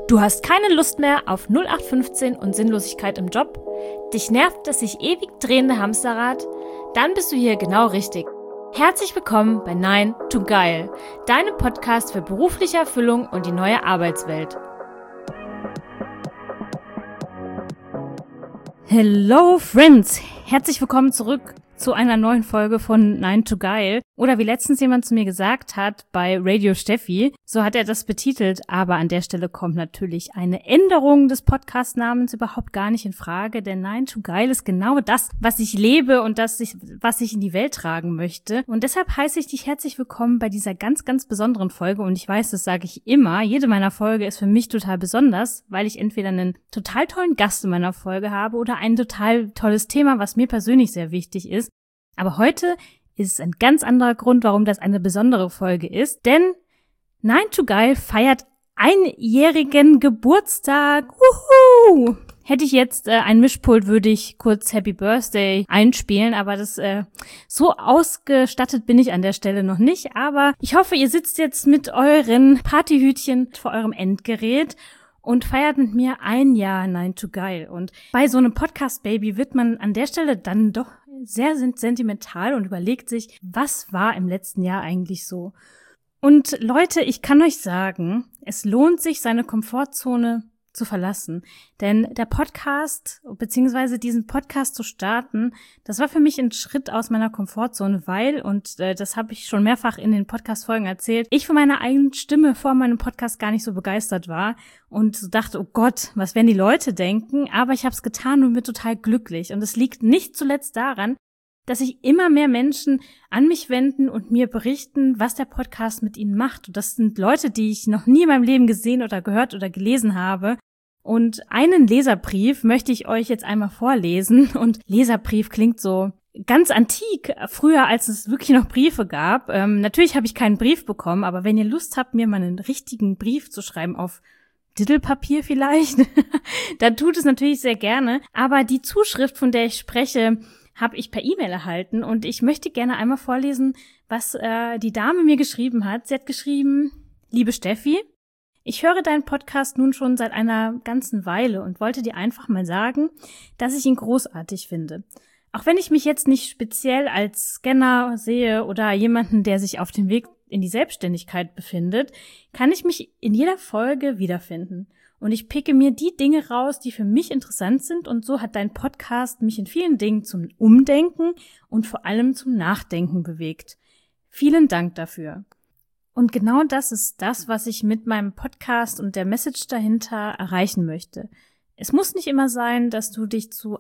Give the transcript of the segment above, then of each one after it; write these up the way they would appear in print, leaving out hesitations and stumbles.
Du hast keine Lust mehr auf 0815 und Sinnlosigkeit im Job? Dich nervt das sich ewig drehende Hamsterrad? Dann bist du hier genau richtig. Herzlich willkommen bei 9 to Geil, deinem Podcast für berufliche Erfüllung und die neue Arbeitswelt. Hello Friends, herzlich willkommen zurück zu einer neuen Folge von 9 to Geil. Oder wie letztens jemand zu mir gesagt hat, bei Radio Steffi, so hat er das betitelt, aber an der Stelle kommt natürlich eine Änderung des Podcast-Namens überhaupt gar nicht in Frage, denn 9 to Geil ist genau das, was ich lebe und was ich in die Welt tragen möchte. Und deshalb heiße ich dich herzlich willkommen bei dieser ganz, ganz besonderen Folge. Und ich weiß, das sage ich immer, jede meiner Folge ist für mich total besonders, weil ich entweder einen total tollen Gast in meiner Folge habe oder ein total tolles Thema, was mir persönlich sehr wichtig ist. Aber heute ist es ein ganz anderer Grund, warum das eine besondere Folge ist, denn 9 to Geil feiert einjährigen Geburtstag. Wuhu! Hätte ich jetzt ein Mischpult, würde ich kurz Happy Birthday einspielen, aber das so ausgestattet bin ich an der Stelle noch nicht. Aber ich hoffe, ihr sitzt jetzt mit euren Partyhütchen vor eurem Endgerät und feiert mit mir ein Jahr 9 to Geil. Und bei so einem Podcast-Baby wird man an der Stelle dann doch sehr sentimental und überlegt sich, was war im letzten Jahr eigentlich so. Und Leute, ich kann euch sagen, es lohnt sich, seine Komfortzone zu verlassen. Denn der Podcast, beziehungsweise diesen Podcast zu starten, das war für mich ein Schritt aus meiner Komfortzone, weil, und das habe ich schon mehrfach in den Podcast-Folgen erzählt, ich von meiner eigenen Stimme vor meinem Podcast gar nicht so begeistert war und so dachte, oh Gott, was werden die Leute denken? Aber ich habe es getan und bin total glücklich. Und es liegt nicht zuletzt daran, dass sich immer mehr Menschen an mich wenden und mir berichten, was der Podcast mit ihnen macht. Und das sind Leute, die ich noch nie in meinem Leben gesehen oder gehört oder gelesen habe. Und einen Leserbrief möchte ich euch jetzt einmal vorlesen. Und Leserbrief klingt so ganz antik, früher als es wirklich noch Briefe gab. Natürlich habe ich keinen Brief bekommen, aber wenn ihr Lust habt, mir mal einen richtigen Brief zu schreiben auf Dittelpapier vielleicht, dann tut es natürlich sehr gerne. Aber die Zuschrift, von der ich spreche, habe ich per E-Mail erhalten und ich möchte gerne einmal vorlesen, was die Dame mir geschrieben hat. Sie hat geschrieben: Liebe Steffi, ich höre deinen Podcast nun schon seit einer ganzen Weile und wollte dir einfach mal sagen, dass ich ihn großartig finde. Auch wenn ich mich jetzt nicht speziell als Scanner sehe oder jemanden, der sich auf dem Weg in die Selbstständigkeit befindet, kann ich mich in jeder Folge wiederfinden. Und ich picke mir die Dinge raus, die für mich interessant sind, und so hat dein Podcast mich in vielen Dingen zum Umdenken und vor allem zum Nachdenken bewegt. Vielen Dank dafür. Und genau das ist das, was ich mit meinem Podcast und der Message dahinter erreichen möchte. Es muss nicht immer sein, dass du dich zu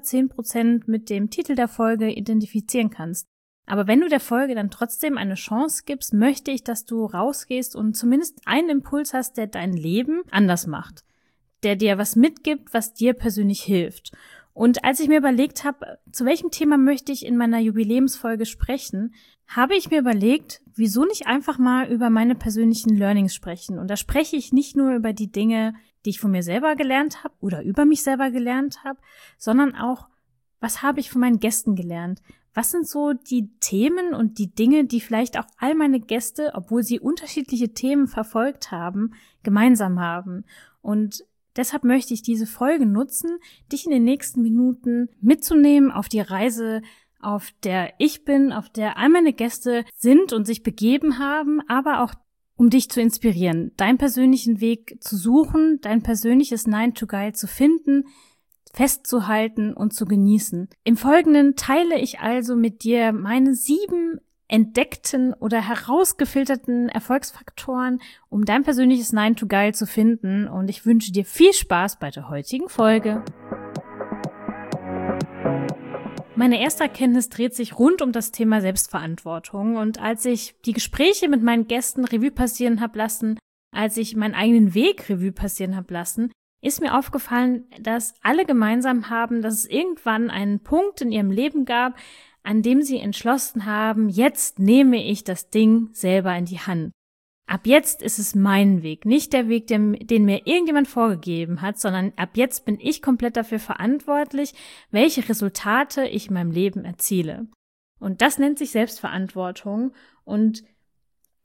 110% mit dem Titel der Folge identifizieren kannst. Aber wenn du der Folge dann trotzdem eine Chance gibst, möchte ich, dass du rausgehst und zumindest einen Impuls hast, der dein Leben anders macht, der dir was mitgibt, was dir persönlich hilft. Und als ich mir überlegt habe, zu welchem Thema möchte ich in meiner Jubiläumsfolge sprechen, habe ich mir überlegt, wieso nicht einfach mal über meine persönlichen Learnings sprechen. Und da spreche ich nicht nur über die Dinge, die ich von mir selber gelernt habe oder über mich selber gelernt habe, sondern auch, was habe ich von meinen Gästen gelernt? Was sind so die Themen und die Dinge, die vielleicht auch all meine Gäste, obwohl sie unterschiedliche Themen verfolgt haben, gemeinsam haben? Und deshalb möchte ich diese Folge nutzen, dich in den nächsten Minuten mitzunehmen auf die Reise, auf der ich bin, auf der all meine Gäste sind und sich begeben haben, aber auch um dich zu inspirieren, deinen persönlichen Weg zu suchen, dein persönliches 9 to Geil zu finden, festzuhalten und zu genießen. Im Folgenden teile ich also mit dir meine 7 entdeckten oder herausgefilterten Erfolgsfaktoren, um dein persönliches 9 to Geil zu finden, und ich wünsche dir viel Spaß bei der heutigen Folge. Meine erste Erkenntnis dreht sich rund um das Thema Selbstverantwortung, und als ich die Gespräche mit meinen Gästen Revue passieren habe lassen, als ich meinen eigenen Weg Revue passieren habe lassen, ist mir aufgefallen, dass alle gemeinsam haben, dass es irgendwann einen Punkt in ihrem Leben gab, an dem sie entschlossen haben, jetzt nehme ich das Ding selber in die Hand. Ab jetzt ist es mein Weg, nicht der Weg, den mir irgendjemand vorgegeben hat, sondern ab jetzt bin ich komplett dafür verantwortlich, welche Resultate ich in meinem Leben erziele. Und das nennt sich Selbstverantwortung, und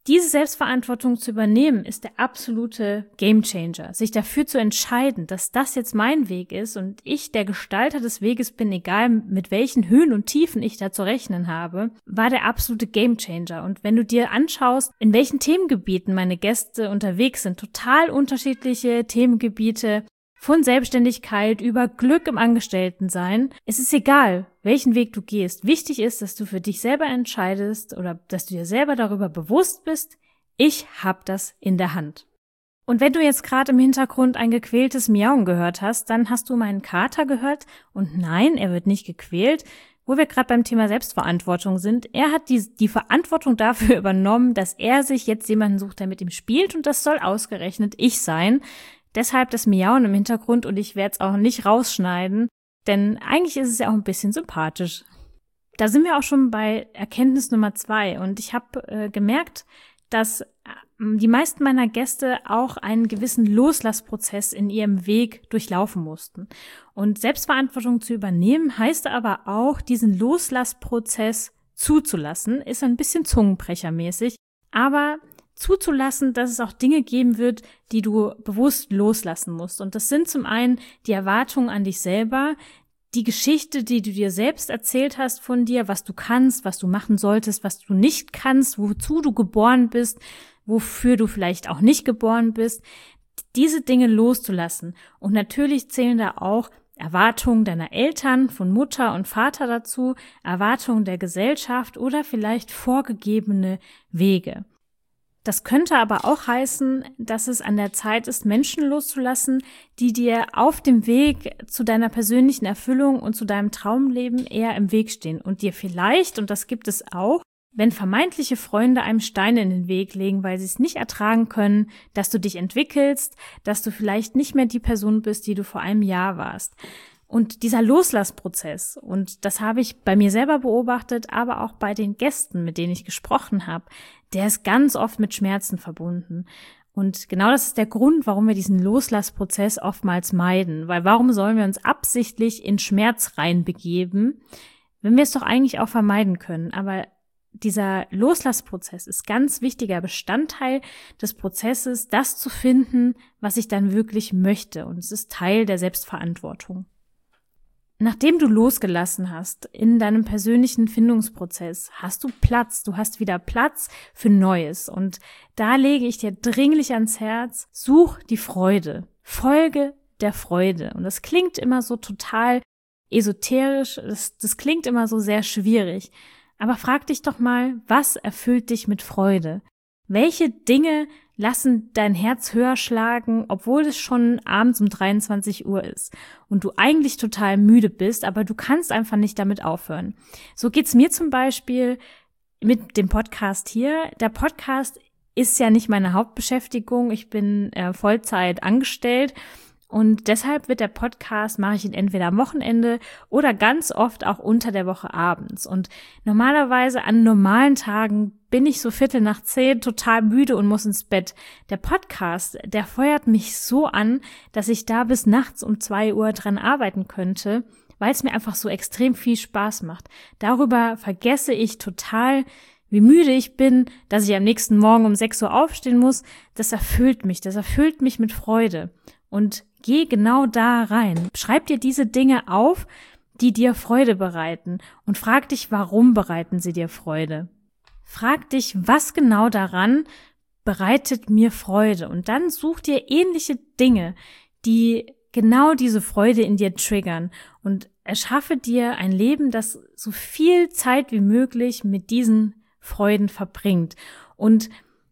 Diese Selbstverantwortung zu übernehmen, ist der absolute Gamechanger. Sich dafür zu entscheiden, dass das jetzt mein Weg ist und ich der Gestalter des Weges bin, egal mit welchen Höhen und Tiefen ich da zu rechnen habe, war der absolute Gamechanger. Und wenn du dir anschaust, in welchen Themengebieten meine Gäste unterwegs sind, total unterschiedliche Themengebiete, von Selbstständigkeit über Glück im Angestelltensein. Es ist egal, welchen Weg du gehst. Wichtig ist, dass du für dich selber entscheidest oder dass du dir selber darüber bewusst bist, ich habe das in der Hand. Und wenn du jetzt gerade im Hintergrund ein gequältes Miauen gehört hast, dann hast du meinen Kater gehört. Und nein, er wird nicht gequält. Wo wir gerade beim Thema Selbstverantwortung sind, er hat die Verantwortung dafür übernommen, dass er sich jetzt jemanden sucht, der mit ihm spielt. Und das soll ausgerechnet ich sein. Deshalb das Miauen im Hintergrund und ich werde es auch nicht rausschneiden, denn eigentlich ist es ja auch ein bisschen sympathisch. Da sind wir auch schon bei Erkenntnis Nummer 2 und ich habe gemerkt, dass die meisten meiner Gäste auch einen gewissen Loslassprozess in ihrem Weg durchlaufen mussten. Und Selbstverantwortung zu übernehmen heißt aber auch, diesen Loslassprozess zuzulassen, ist ein bisschen zungenbrechermäßig, aber zuzulassen, dass es auch Dinge geben wird, die du bewusst loslassen musst. Und das sind zum einen die Erwartungen an dich selber, die Geschichte, die du dir selbst erzählt hast von dir, was du kannst, was du machen solltest, was du nicht kannst, wozu du geboren bist, wofür du vielleicht auch nicht geboren bist, diese Dinge loszulassen. Und natürlich zählen da auch Erwartungen deiner Eltern, von Mutter und Vater dazu, Erwartungen der Gesellschaft oder vielleicht vorgegebene Wege. Das könnte aber auch heißen, dass es an der Zeit ist, Menschen loszulassen, die dir auf dem Weg zu deiner persönlichen Erfüllung und zu deinem Traumleben eher im Weg stehen und dir vielleicht, und das gibt es auch, wenn vermeintliche Freunde einem Steine in den Weg legen, weil sie es nicht ertragen können, dass du dich entwickelst, dass du vielleicht nicht mehr die Person bist, die du vor einem Jahr warst. Und dieser Loslassprozess, und das habe ich bei mir selber beobachtet, aber auch bei den Gästen, mit denen ich gesprochen habe, der ist ganz oft mit Schmerzen verbunden. Und genau das ist der Grund, warum wir diesen Loslassprozess oftmals meiden. Weil warum sollen wir uns absichtlich in Schmerz reinbegeben, wenn wir es doch eigentlich auch vermeiden können? Aber dieser Loslassprozess ist ganz wichtiger Bestandteil des Prozesses, das zu finden, was ich dann wirklich möchte. Und es ist Teil der Selbstverantwortung. Nachdem du losgelassen hast in deinem persönlichen Findungsprozess, hast du Platz, du hast wieder Platz für Neues. Und da lege ich dir dringlich ans Herz, such die Freude, folge der Freude. Und das klingt immer so total esoterisch, das klingt immer so sehr schwierig. Aber frag dich doch mal, was erfüllt dich mit Freude? Welche Dinge lassen dein Herz höher schlagen, obwohl es schon abends um 23 Uhr ist und du eigentlich total müde bist, aber du kannst einfach nicht damit aufhören. So geht's mir zum Beispiel mit dem Podcast hier. Der Podcast ist ja nicht meine Hauptbeschäftigung. Ich bin Vollzeit angestellt. Und deshalb wird der Podcast, mache ich ihn entweder am Wochenende oder ganz oft auch unter der Woche abends. Und normalerweise an normalen Tagen bin ich so 9:15 total müde und muss ins Bett. Der Podcast, der feuert mich so an, dass ich da bis nachts um 2 Uhr dran arbeiten könnte, weil es mir einfach so extrem viel Spaß macht. Darüber vergesse ich total, wie müde ich bin, dass ich am nächsten Morgen um 6 Uhr aufstehen muss. Das erfüllt mich mit Freude. Und geh genau da rein. Schreib dir diese Dinge auf, die dir Freude bereiten und frag dich, warum bereiten sie dir Freude? Frag dich, was genau daran bereitet mir Freude? Und dann such dir ähnliche Dinge, die genau diese Freude in dir triggern und erschaffe dir ein Leben, das so viel Zeit wie möglich mit diesen Freuden verbringt. Und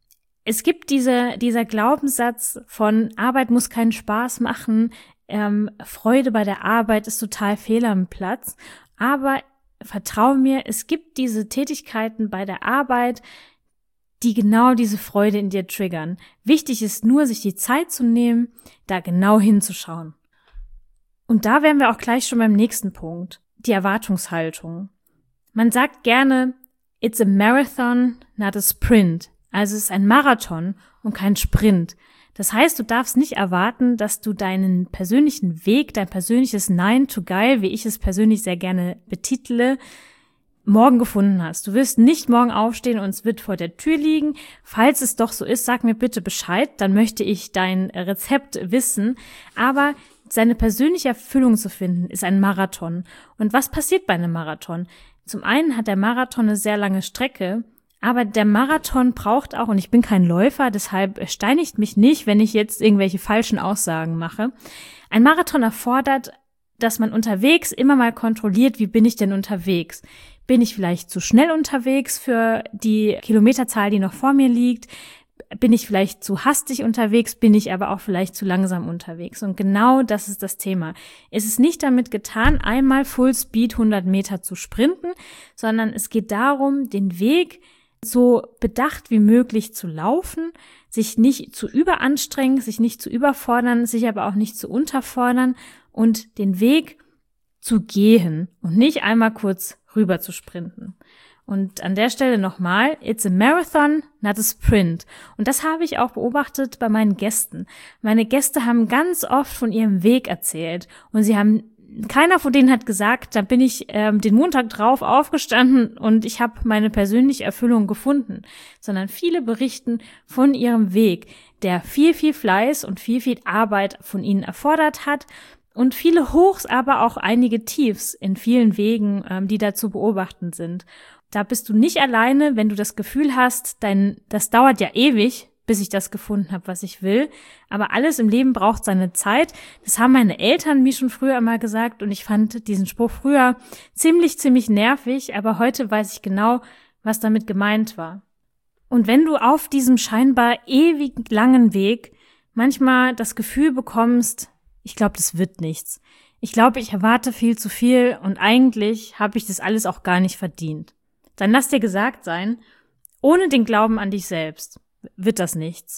es gibt dieser Glaubenssatz von Arbeit muss keinen Spaß machen, Freude bei der Arbeit ist total fehl am Platz, aber vertrau mir, es gibt diese Tätigkeiten bei der Arbeit, die genau diese Freude in dir triggern. Wichtig ist nur, sich die Zeit zu nehmen, da genau hinzuschauen. Und da wären wir auch gleich schon beim nächsten Punkt, die Erwartungshaltung. Man sagt gerne, it's a marathon, not a sprint. Also es ist ein Marathon und kein Sprint. Das heißt, du darfst nicht erwarten, dass du deinen persönlichen Weg, dein persönliches 9 to Geil, wie ich es persönlich sehr gerne betitle, morgen gefunden hast. Du wirst nicht morgen aufstehen und es wird vor der Tür liegen. Falls es doch so ist, sag mir bitte Bescheid, dann möchte ich dein Rezept wissen. Aber seine persönliche Erfüllung zu finden, ist ein Marathon. Und was passiert bei einem Marathon? Zum einen hat der Marathon eine sehr lange Strecke, aber der Marathon braucht auch, und ich bin kein Läufer, deshalb steinigt mich nicht, wenn ich jetzt irgendwelche falschen Aussagen mache. Ein Marathon erfordert, dass man unterwegs immer mal kontrolliert, wie bin ich denn unterwegs? Bin ich vielleicht zu schnell unterwegs für die Kilometerzahl, die noch vor mir liegt? Bin ich vielleicht zu hastig unterwegs? Bin ich aber auch vielleicht zu langsam unterwegs? Und genau das ist das Thema. Es ist nicht damit getan, einmal Full Speed 100 Meter zu sprinten, sondern es geht darum, den Weg so bedacht wie möglich zu laufen, sich nicht zu überanstrengen, sich nicht zu überfordern, sich aber auch nicht zu unterfordern und den Weg zu gehen und nicht einmal kurz rüber zu sprinten. Und an der Stelle nochmal, it's a marathon, not a sprint. Und das habe ich auch beobachtet bei meinen Gästen. Meine Gäste haben ganz oft von ihrem Weg erzählt und keiner von denen hat gesagt, da bin ich den Montag drauf aufgestanden und ich habe meine persönliche Erfüllung gefunden, sondern viele berichten von ihrem Weg, der viel, viel Fleiß und viel, viel Arbeit von ihnen erfordert hat und viele Hochs, aber auch einige Tiefs in vielen Wegen, die da zu beobachten sind. Da bist du nicht alleine, wenn du das Gefühl hast, das dauert ja ewig, bis ich das gefunden habe, was ich will. Aber alles im Leben braucht seine Zeit. Das haben meine Eltern mir schon früher mal gesagt und ich fand diesen Spruch früher ziemlich, ziemlich nervig, aber heute weiß ich genau, was damit gemeint war. Und wenn du auf diesem scheinbar ewig langen Weg manchmal das Gefühl bekommst, ich glaube, das wird nichts. Ich glaube, ich erwarte viel zu viel und eigentlich habe ich das alles auch gar nicht verdient. Dann lass dir gesagt sein, ohne den Glauben an dich selbst wird das nichts.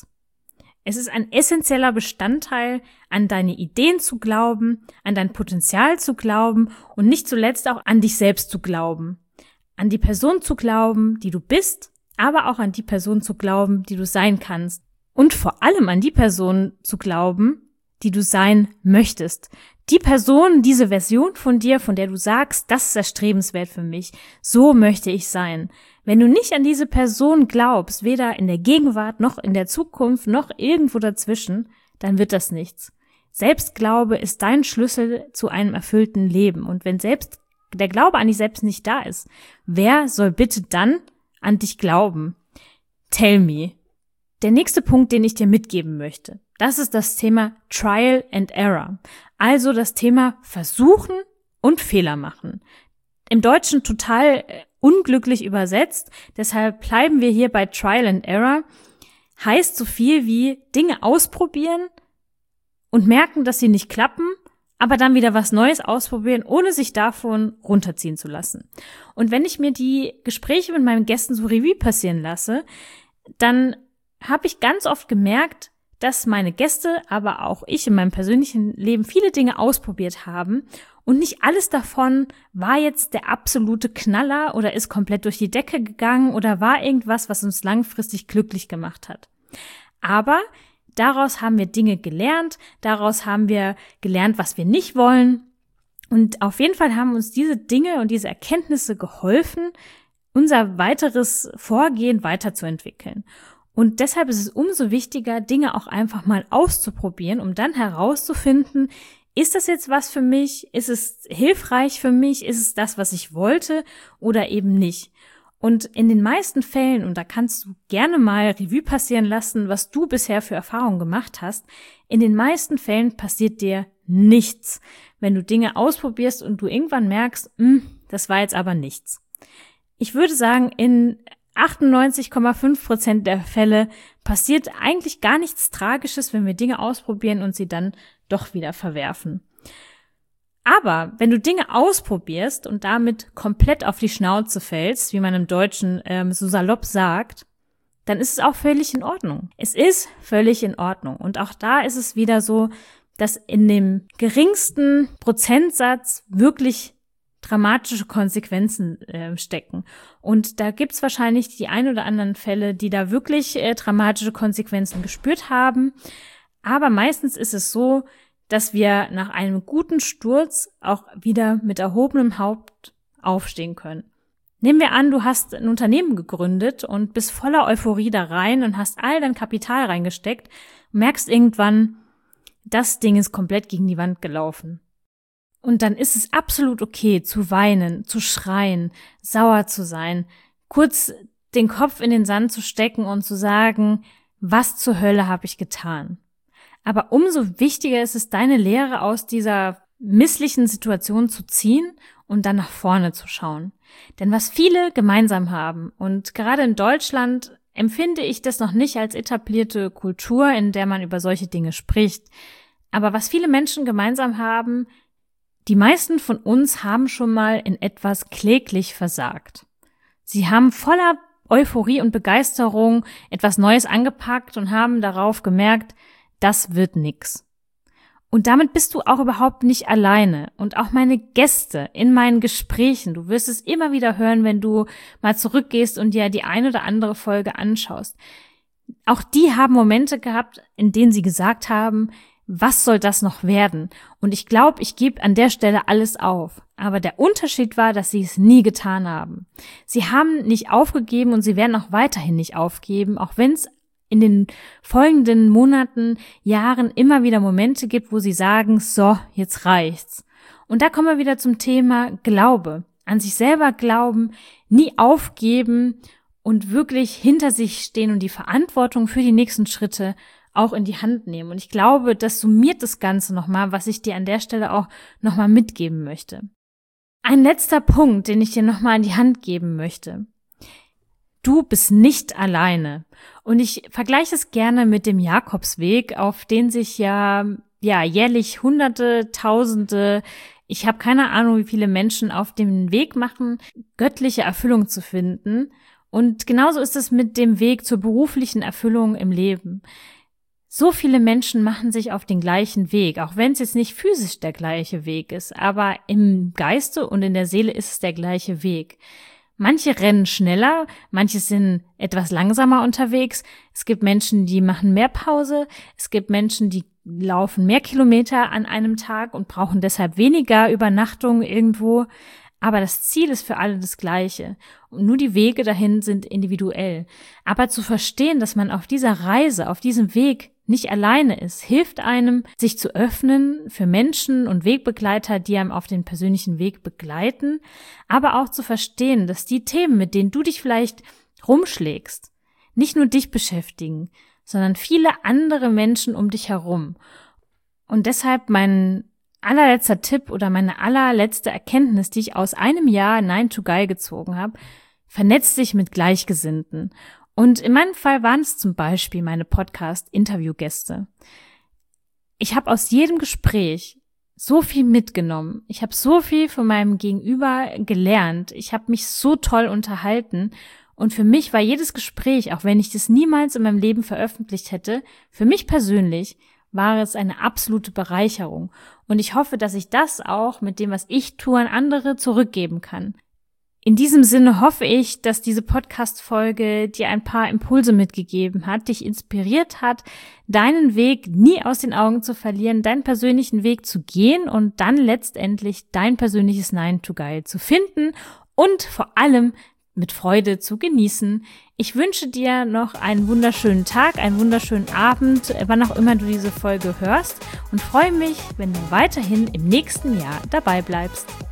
Es ist ein essentieller Bestandteil, an deine Ideen zu glauben, an dein Potenzial zu glauben und nicht zuletzt auch an dich selbst zu glauben. An die Person zu glauben, die du bist, aber auch an die Person zu glauben, die du sein kannst. Und vor allem an die Person zu glauben, die du sein möchtest. Die Person, diese Version von dir, von der du sagst, das ist erstrebenswert für mich, so möchte ich sein. Wenn du nicht an diese Person glaubst, weder in der Gegenwart noch in der Zukunft noch irgendwo dazwischen, dann wird das nichts. Selbstglaube ist dein Schlüssel zu einem erfüllten Leben. Und wenn selbst der Glaube an dich selbst nicht da ist, wer soll bitte dann an dich glauben? Tell me. Der nächste Punkt, den ich dir mitgeben möchte, das ist das Thema Trial and Error. Also das Thema Versuchen und Fehler machen. Im Deutschen total unglücklich übersetzt, deshalb bleiben wir hier bei Trial and Error. Heißt so viel wie Dinge ausprobieren und merken, dass sie nicht klappen, aber dann wieder was Neues ausprobieren, ohne sich davon runterziehen zu lassen. Und wenn ich mir die Gespräche mit meinen Gästen so Revue passieren lasse, dann habe ich ganz oft gemerkt, dass meine Gäste, aber auch ich in meinem persönlichen Leben viele Dinge ausprobiert haben und nicht alles davon war jetzt der absolute Knaller oder ist komplett durch die Decke gegangen oder war irgendwas, was uns langfristig glücklich gemacht hat. Aber daraus haben wir Dinge gelernt, daraus haben wir gelernt, was wir nicht wollen und auf jeden Fall haben uns diese Dinge und diese Erkenntnisse geholfen, unser weiteres Vorgehen weiterzuentwickeln. Und deshalb ist es umso wichtiger, Dinge auch einfach mal auszuprobieren, um dann herauszufinden, ist das jetzt was für mich? Ist es hilfreich für mich? Ist es das, was ich wollte oder eben nicht? Und in den meisten Fällen, und da kannst du gerne mal Revue passieren lassen, was du bisher für Erfahrungen gemacht hast, in den meisten Fällen passiert dir nichts, wenn du Dinge ausprobierst und du irgendwann merkst, das war jetzt aber nichts. Ich würde sagen, in 98,5% der Fälle passiert eigentlich gar nichts Tragisches, wenn wir Dinge ausprobieren und sie dann doch wieder verwerfen. Aber wenn du Dinge ausprobierst und damit komplett auf die Schnauze fällst, wie man im Deutschen so salopp sagt, dann ist es auch völlig in Ordnung. Es ist völlig in Ordnung. Und auch da ist es wieder so, dass in dem geringsten Prozentsatz wirklich dramatische Konsequenzen stecken. Und da gibt's wahrscheinlich die ein oder anderen Fälle, die da wirklich dramatische Konsequenzen gespürt haben. Aber meistens ist es so, dass wir nach einem guten Sturz auch wieder mit erhobenem Haupt aufstehen können. Nehmen wir an, du hast ein Unternehmen gegründet und bist voller Euphorie da rein und hast all dein Kapital reingesteckt und merkst irgendwann, das Ding ist komplett gegen die Wand gelaufen. Und dann ist es absolut okay, zu weinen, zu schreien, sauer zu sein, kurz den Kopf in den Sand zu stecken und zu sagen, was zur Hölle habe ich getan? Aber umso wichtiger ist es, deine Lehre aus dieser misslichen Situation zu ziehen und dann nach vorne zu schauen. Denn was viele gemeinsam haben, und gerade in Deutschland empfinde ich das noch nicht als etablierte Kultur, in der man über solche Dinge spricht, aber was viele Menschen gemeinsam haben, die meisten von uns haben schon mal in etwas kläglich versagt. Sie haben voller Euphorie und Begeisterung etwas Neues angepackt und haben darauf gemerkt, das wird nix. Und damit bist du auch überhaupt nicht alleine. Und auch meine Gäste in meinen Gesprächen, du wirst es immer wieder hören, wenn du mal zurückgehst und dir die ein oder andere Folge anschaust. Auch die haben Momente gehabt, in denen sie gesagt haben, was soll das noch werden? Und ich glaube, ich gebe an der Stelle alles auf. Aber der Unterschied war, dass sie es nie getan haben. Sie haben nicht aufgegeben und sie werden auch weiterhin nicht aufgeben, auch wenn es in den folgenden Monaten, Jahren immer wieder Momente gibt, wo sie sagen, so, jetzt reicht's. Und da kommen wir wieder zum Thema Glaube. An sich selber glauben, nie aufgeben und wirklich hinter sich stehen und die Verantwortung für die nächsten Schritte auch in die Hand nehmen. Und ich glaube, das summiert das Ganze nochmal, was ich dir an der Stelle auch nochmal mitgeben möchte. Ein letzter Punkt, den ich dir nochmal in die Hand geben möchte. Du bist nicht alleine. Und ich vergleiche es gerne mit dem Jakobsweg, auf den sich ja jährlich Hunderte, Tausende, ich habe keine Ahnung, wie viele Menschen auf dem Weg machen, göttliche Erfüllung zu finden. Und genauso ist es mit dem Weg zur beruflichen Erfüllung im Leben. So viele Menschen machen sich auf den gleichen Weg, auch wenn es jetzt nicht physisch der gleiche Weg ist, aber im Geiste und in der Seele ist es der gleiche Weg. Manche rennen schneller, manche sind etwas langsamer unterwegs. Es gibt Menschen, die machen mehr Pause. Es gibt Menschen, die laufen mehr Kilometer an einem Tag und brauchen deshalb weniger Übernachtung irgendwo. Aber das Ziel ist für alle das Gleiche. Und nur die Wege dahin sind individuell. Aber zu verstehen, dass man auf dieser Reise, auf diesem Weg nicht alleine ist, hilft einem, sich zu öffnen für Menschen und Wegbegleiter, die einem auf den persönlichen Weg begleiten, aber auch zu verstehen, dass die Themen, mit denen du dich vielleicht rumschlägst, nicht nur dich beschäftigen, sondern viele andere Menschen um dich herum. Und deshalb mein allerletzter Tipp oder meine allerletzte Erkenntnis, die ich aus einem Jahr 9 to Guy gezogen habe: Vernetz dich mit Gleichgesinnten. Und in meinem Fall waren es zum Beispiel meine Podcast-Interviewgäste. Ich habe aus jedem Gespräch so viel mitgenommen. Ich habe so viel von meinem Gegenüber gelernt. Ich habe mich so toll unterhalten. Und für mich war jedes Gespräch, auch wenn ich das niemals in meinem Leben veröffentlicht hätte, für mich persönlich war es eine absolute Bereicherung. Und ich hoffe, dass ich das auch mit dem, was ich tue, an andere zurückgeben kann. In diesem Sinne hoffe ich, dass diese Podcast-Folge dir ein paar Impulse mitgegeben hat, dich inspiriert hat, deinen Weg nie aus den Augen zu verlieren, deinen persönlichen Weg zu gehen und dann letztendlich dein persönliches 9 to Guy zu finden und vor allem mit Freude zu genießen. Ich wünsche dir noch einen wunderschönen Tag, einen wunderschönen Abend, wann auch immer du diese Folge hörst, und freue mich, wenn du weiterhin im nächsten Jahr dabei bleibst.